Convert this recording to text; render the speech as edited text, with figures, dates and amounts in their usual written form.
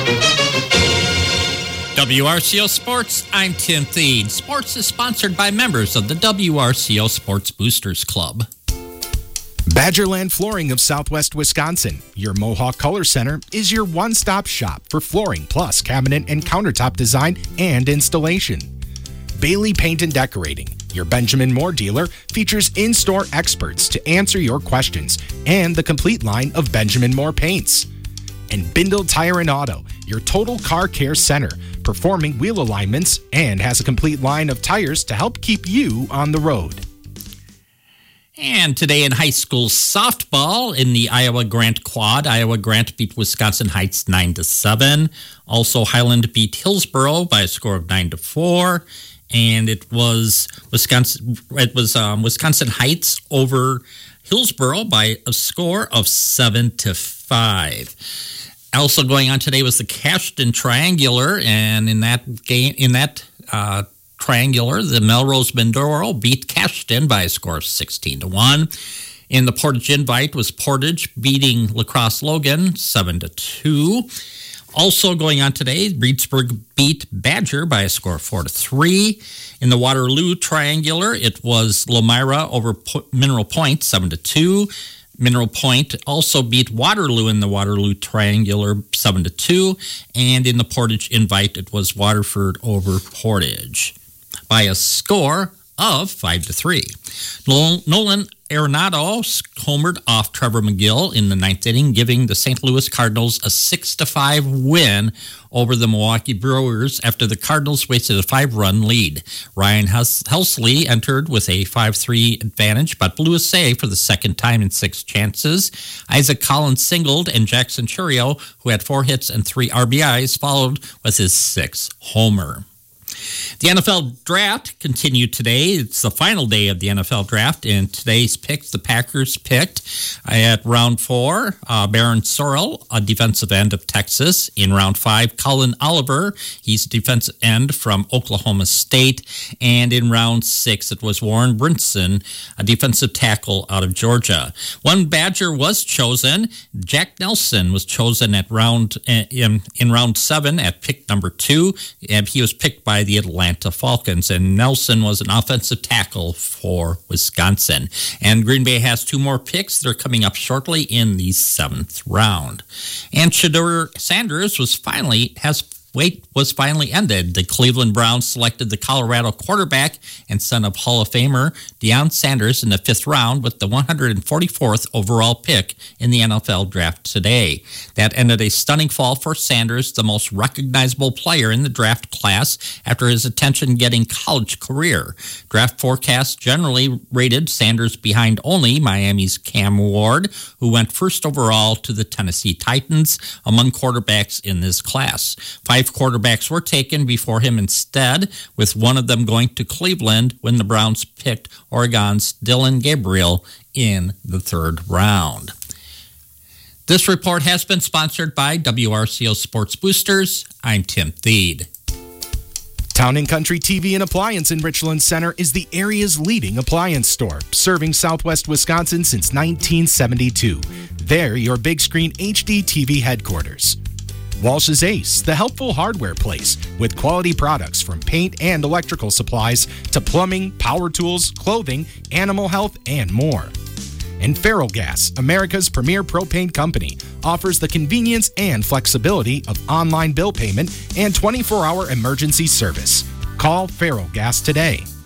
WRCO Sports, I'm Tim Thede. Sports is sponsored by members of the WRCO Sports Boosters Club. Badgerland Flooring of Southwest Wisconsin, your Mohawk Color Center, is your one-stop shop for flooring plus cabinet and countertop design and installation. Bailey Paint and Decorating, your Benjamin Moore dealer, features in-store experts to answer your questions and the complete line of Benjamin Moore paints. And Bindle Tire and Auto, your total car care center, performing wheel alignments and has a complete line of tires to help keep you on the road. And today in high school softball in the Iowa Grant Quad, Iowa Grant beat Wisconsin Heights 9-7. Also, Highland beat Hillsboro by a score of 9-4. And it was Wisconsin Heights over Hillsboro by a score of 7-5. Also going on today was the Cashton Triangular, and in that triangular, the Melrose Mindoro beat Cashton by a score of 16-1. In the Portage Invite was Portage beating La Crosse Logan 7-2. Also going on today, Reedsburg beat Badger by a score of 4-3. In the Waterloo Triangular, it was Lomira over Mineral Point 7-2. Mineral Point also beat Waterloo in the Waterloo Triangular 7-2. And in the Portage Invite, it was Waterford over Portage by a score of 5-3. Nolan Arenado homered off Trevor McGill in the ninth inning, giving the St. Louis Cardinals a 6-5 win over the Milwaukee Brewers after the Cardinals wasted a 5-run lead. Ryan Helsley entered with a 5-3 advantage, but blew a save for the second time in 6 chances. Isaac Collins singled, and Jackson Churio, who had 4 hits and 3 RBIs, followed with his 6th homer. The NFL Draft continued today. It's the final day of the NFL Draft, and today's picks, the Packers picked at round 4, Baron Sorrell, a defensive end of Texas. In round 5, Cullen Oliver, he's a defensive end from Oklahoma State. And in round 6, it was Warren Brinson, a defensive tackle out of Georgia. One Badger was chosen. Jack Nelson was chosen at in round 7 at pick number 2, and he was picked by the Atlanta Falcons, and Nelson was an offensive tackle for Wisconsin. And Green Bay has 2 more picks. They're coming up shortly in the 7th round. And Shedeur Sanders was finally ended. The Cleveland Browns selected the Colorado quarterback and son of Hall of Famer Deion Sanders in the 5th round with the 144th overall pick in the NFL Draft today. That ended a stunning fall for Sanders, the most recognizable player in the draft class after his attention-getting college career. Draft forecasts generally rated Sanders behind only Miami's Cam Ward, who went 1st overall to the Tennessee Titans among quarterbacks in this class. 5 quarterbacks were taken before him instead, with one of them going to Cleveland when the Browns picked Oregon's Dillon Gabriel in the 3rd round. This report has been sponsored by WRCO Sports Boosters. I'm Tim Thede. Town & Country TV and Appliance in Richland Center is the area's leading appliance store, serving Southwest Wisconsin since 1972. They're your big screen HD TV headquarters. Walsh's Ace, the helpful hardware place with quality products from paint and electrical supplies to plumbing, power tools, clothing, animal health, and more. And Ferrellgas, America's premier propane company, offers the convenience and flexibility of online bill payment and 24-hour emergency service. Call Ferrellgas today.